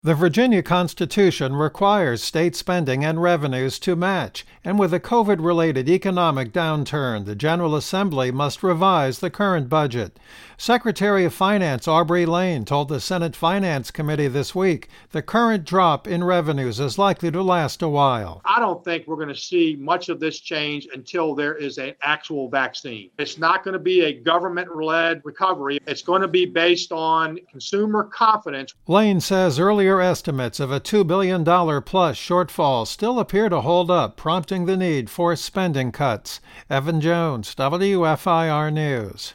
The Virginia Constitution requires state spending and revenues to match, and with a COVID-related economic downturn, the General Assembly must revise the current budget. Secretary of Finance Aubrey Lane told the Senate Finance Committee this week the current drop in revenues is likely to last a while. I don't think we're going to see much of this change until there is an actual vaccine. It's not going to be a government-led recovery. It's going to be based on consumer confidence. Lane says earlier estimates of a $2 billion plus shortfall still appear to hold up, prompting the need for spending cuts. Evan Jones, WFIR News.